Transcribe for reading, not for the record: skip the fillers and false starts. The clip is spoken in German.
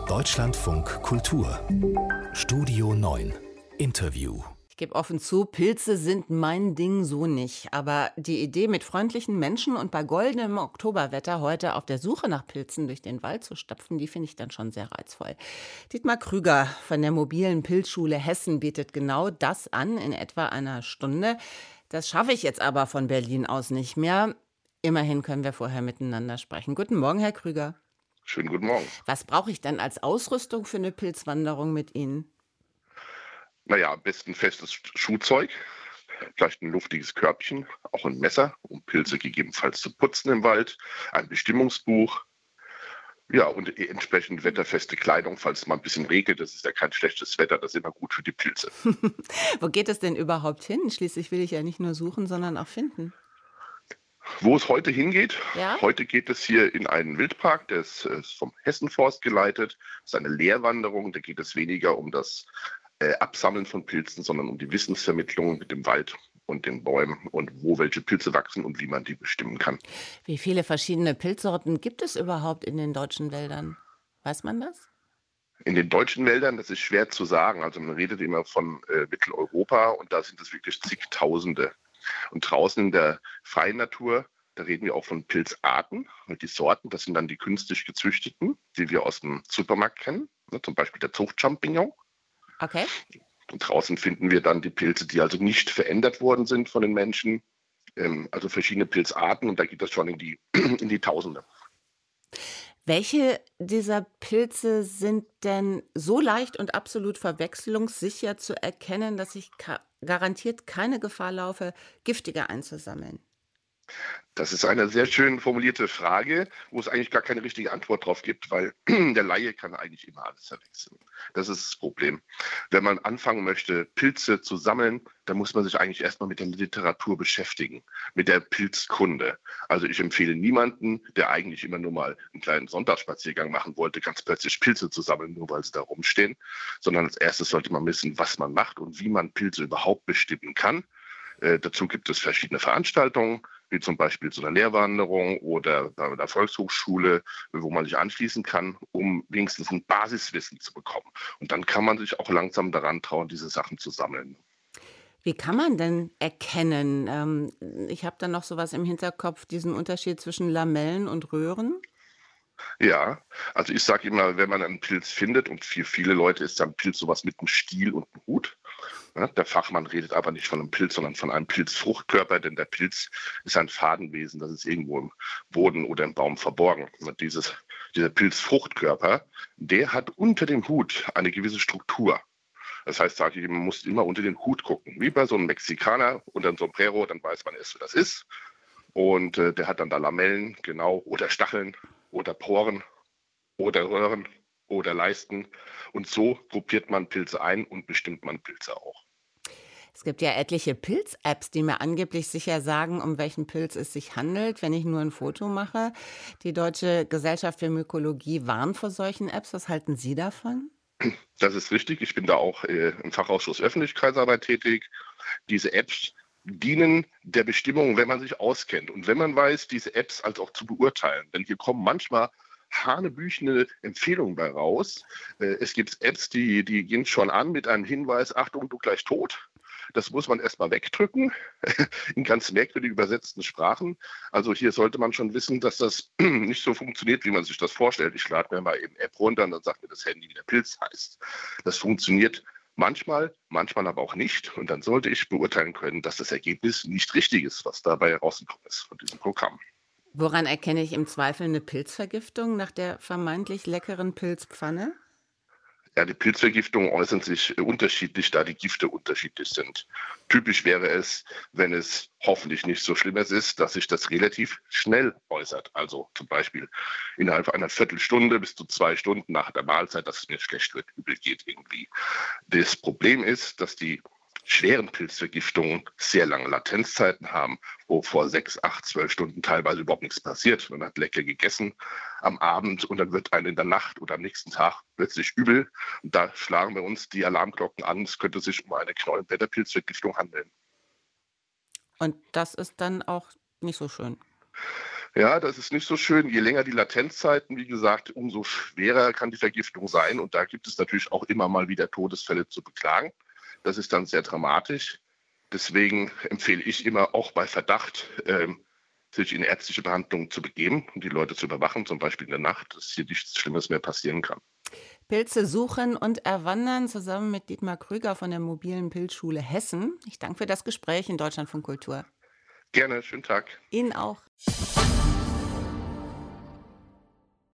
Deutschlandfunk Kultur Studio 9 Interview. Ich gebe offen zu, Pilze sind mein Ding so nicht. Aber die Idee, mit freundlichen Menschen und bei goldenem Oktoberwetter heute auf der Suche nach Pilzen durch den Wald zu stapfen, die finde ich dann schon sehr reizvoll. Dietmar Krüger von der mobilen Pilzschule Hessen bietet genau das an in etwa einer Stunde. Das schaffe ich jetzt aber von Berlin aus nicht mehr. Immerhin können wir vorher miteinander sprechen. Guten Morgen, Herr Krüger. Schönen guten Morgen. Was brauche ich denn als Ausrüstung für eine Pilzwanderung mit Ihnen? Naja, am besten festes Schuhzeug, vielleicht ein luftiges Körbchen, auch ein Messer, um Pilze gegebenenfalls zu putzen im Wald, ein Bestimmungsbuch, ja, und entsprechend wetterfeste Kleidung, falls es mal ein bisschen regnet. Das ist ja kein schlechtes Wetter, das ist immer gut für die Pilze. Wo geht es denn überhaupt hin? Schließlich will ich ja nicht nur suchen, sondern auch finden. Wo es heute hingeht, Ja? heute geht es hier in einen Wildpark, der ist vom Hessenforst geleitet. Das ist eine Lehrwanderung, da geht es weniger um das Absammeln von Pilzen, sondern um die Wissensvermittlung mit dem Wald und den Bäumen und wo welche Pilze wachsen und wie man die bestimmen kann. Wie viele verschiedene Pilzsorten gibt es überhaupt in den deutschen Wäldern? Weiß man das? In den deutschen Wäldern, das ist schwer zu sagen. Also man redet immer von Mitteleuropa und da sind es wirklich zigtausende. Und draußen in der freien Natur, da reden wir auch von Pilzarten. Und die Sorten, das sind dann die künstlich gezüchteten, die wir aus dem Supermarkt kennen. Zum Beispiel der Zuchtchampignon. Okay. Und draußen finden wir dann die Pilze, die also nicht verändert worden sind von den Menschen. Also verschiedene Pilzarten und da geht das schon in die Tausende. Welche dieser Pilze sind denn so leicht und absolut verwechslungssicher zu erkennen, dass ich garantiert keine Gefahr laufe, giftige einzusammeln? Das ist eine sehr schön formulierte Frage, wo es eigentlich gar keine richtige Antwort drauf gibt, weil der Laie kann eigentlich immer alles verwechseln. Das ist das Problem. Wenn man anfangen möchte, Pilze zu sammeln, dann muss man sich eigentlich erstmal mit der Literatur beschäftigen, mit der Pilzkunde. Also ich empfehle niemanden, der eigentlich immer nur mal einen kleinen Sonntagsspaziergang machen wollte, ganz plötzlich Pilze zu sammeln, nur weil sie da rumstehen, sondern als erstes sollte man wissen, was man macht und wie man Pilze überhaupt bestimmen kann. Dazu gibt es verschiedene Veranstaltungen, wie zum Beispiel so eine Lehrwanderung oder bei einer Volkshochschule, wo man sich anschließen kann, um wenigstens ein Basiswissen zu bekommen. Und dann kann man sich auch langsam daran trauen, diese Sachen zu sammeln. Wie kann man denn erkennen? Ich habe da noch sowas im Hinterkopf, diesen Unterschied zwischen Lamellen und Röhren. Ja, also ich sage immer, wenn man einen Pilz findet, und für viele Leute ist ein Pilz sowas mit einem Stiel und einem Hut. Ja, der Fachmann redet aber nicht von einem Pilz, sondern von einem Pilzfruchtkörper, denn der Pilz ist ein Fadenwesen, das ist irgendwo im Boden oder im Baum verborgen. Und dieser Pilzfruchtkörper, der hat unter dem Hut eine gewisse Struktur. Das heißt, sage ich, man muss immer unter den Hut gucken, wie bei so einem Mexikaner unter ein Sombrero, dann weiß man erst, wer das ist. Und der hat dann da Lamellen, genau, oder Stacheln oder Poren oder Röhren oder Leisten. Und so gruppiert man Pilze ein und bestimmt man Pilze auch. Es gibt ja etliche Pilz-Apps, die mir angeblich sicher sagen, um welchen Pilz es sich handelt, wenn ich nur ein Foto mache. Die Deutsche Gesellschaft für Mykologie warnt vor solchen Apps. Was halten Sie davon? Das ist richtig. Ich bin da auch im Fachausschuss Öffentlichkeitsarbeit tätig. Diese Apps dienen der Bestimmung, wenn man sich auskennt und wenn man weiß, diese Apps als auch zu beurteilen. Denn hier kommen manchmal hanebüchene Empfehlungen bei raus. Es gibt Apps, die gehen schon an mit einem Hinweis, Achtung, du gleich tot. Das muss man erstmal wegdrücken, in ganz merkwürdig übersetzten Sprachen. Also hier sollte man schon wissen, dass das nicht so funktioniert, wie man sich das vorstellt. Ich lade mir mal eben App runter und dann sagt mir das Handy, wie der Pilz heißt. Das funktioniert manchmal aber auch nicht. Und dann sollte ich beurteilen können, dass das Ergebnis nicht richtig ist, was dabei rausgekommen ist von diesem Programm. Woran erkenne ich im Zweifel eine Pilzvergiftung nach der vermeintlich leckeren Pilzpfanne? Ja, die Pilzvergiftungen äußern sich unterschiedlich, da die Gifte unterschiedlich sind. Typisch wäre es, wenn es hoffentlich nicht so Schlimmes ist, dass sich das relativ schnell äußert. Also zum Beispiel innerhalb einer Viertelstunde bis zu 2 Stunden nach der Mahlzeit, dass es mir schlecht wird, übel geht irgendwie. Das Problem ist, dass die schweren Pilzvergiftungen sehr lange Latenzzeiten haben, wo vor 6, 8, 12 Stunden teilweise überhaupt nichts passiert. Man hat lecker gegessen am Abend und dann wird einem in der Nacht oder am nächsten Tag plötzlich übel. Und da schlagen bei uns die Alarmglocken an, es könnte sich um eine Knollenblätterpilzvergiftung handeln. Und das ist dann auch nicht so schön. Ja, das ist nicht so schön. Je länger die Latenzzeiten, wie gesagt, umso schwerer kann die Vergiftung sein. Und da gibt es natürlich auch immer mal wieder Todesfälle zu beklagen. Das ist dann sehr dramatisch. Deswegen empfehle ich immer auch bei Verdacht, sich in ärztliche Behandlung zu begeben und die Leute zu überwachen, zum Beispiel in der Nacht, dass hier nichts Schlimmes mehr passieren kann. Pilze suchen und erwandern zusammen mit Dietmar Krüger von der mobilen Pilzschule Hessen. Ich danke für das Gespräch in Deutschlandfunk Kultur. Gerne, schönen Tag. Ihnen auch.